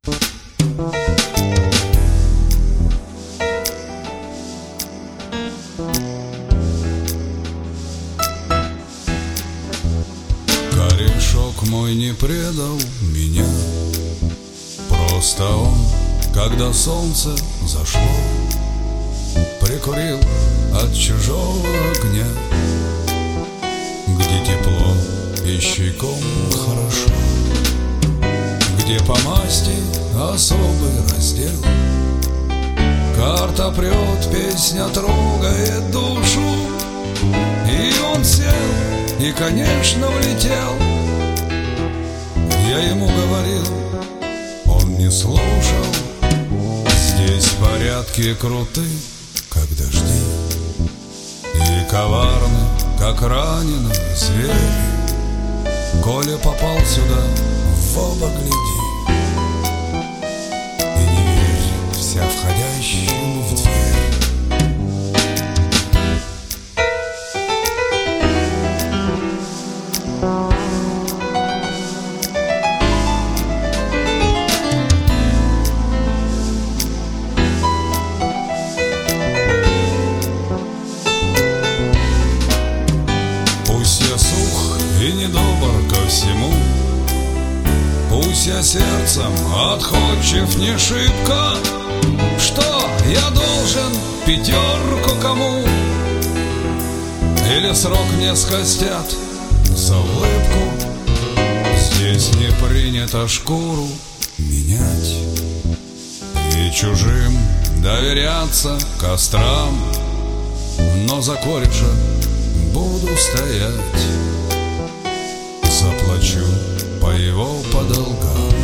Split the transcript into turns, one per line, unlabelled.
Корешок мой не предал меня, просто он, когда солнце зашло, прикурил от чужого огня, где тепло и щеком хорошо, где по масти особый раздел. Карта прет, песня трогает душу, и он сел и, конечно, влетел. Я ему говорил, он не слушал. Здесь порядки круты, как дожди, и коварны, как раненый зверь. Коля попал сюда, в оба гляди, и не верь вся входящему в дверь. И недобр ко всему, пусть я сердцем отходчив не шибко. Что я должен пятерку кому? Или срок мне скостят за улыбку? Здесь не принято шкуру менять и чужим доверяться кострам, но за кореша буду стоять, заплачу по его по долгам.